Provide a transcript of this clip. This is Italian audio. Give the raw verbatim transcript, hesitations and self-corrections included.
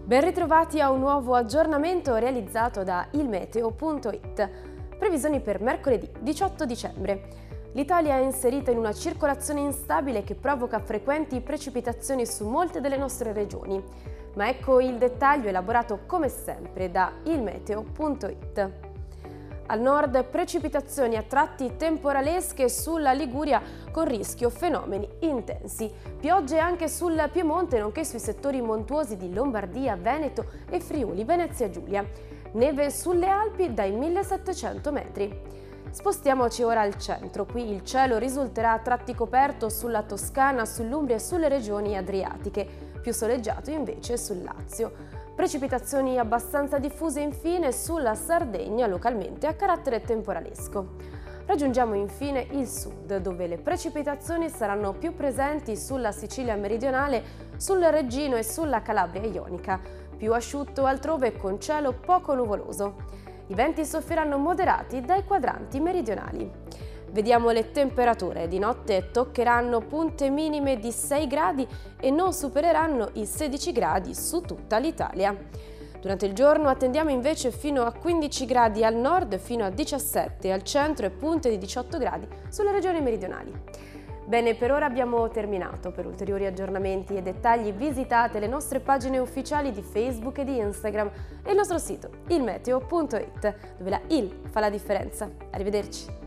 Ben ritrovati a un nuovo aggiornamento realizzato da ilmeteo punto it. Previsioni per mercoledì diciotto dicembre. L'Italia è inserita in una circolazione instabile che provoca frequenti precipitazioni su molte delle nostre regioni. Ma ecco il dettaglio elaborato come sempre da ilmeteo punto it. Al nord precipitazioni a tratti temporalesche sulla Liguria con rischio fenomeni intensi. Piogge anche sul Piemonte nonché sui settori montuosi di Lombardia, Veneto e Friuli Venezia Giulia. Neve sulle Alpi dai millesettecento metri. Spostiamoci ora al centro. Qui il cielo risulterà a tratti coperto sulla Toscana, sull'Umbria e sulle regioni adriatiche, più soleggiato invece sul Lazio. Precipitazioni abbastanza diffuse infine sulla Sardegna, localmente a carattere temporalesco. Raggiungiamo infine il sud, dove le precipitazioni saranno più presenti sulla Sicilia meridionale, sul Reggino e sulla Calabria ionica, più asciutto altrove con cielo poco nuvoloso. I venti soffieranno moderati dai quadranti meridionali. Vediamo le temperature. Di notte toccheranno punte minime di sei gradi e non supereranno i sedici gradi su tutta l'Italia. Durante il giorno attendiamo invece fino a quindici gradi al nord, fino a diciassette al centro e punte di diciotto gradi sulle regioni meridionali. Bene, per ora abbiamo terminato. Per ulteriori aggiornamenti e dettagli visitate le nostre pagine ufficiali di Facebook e di Instagram e il nostro sito ilmeteo punto it, dove la il fa la differenza. Arrivederci!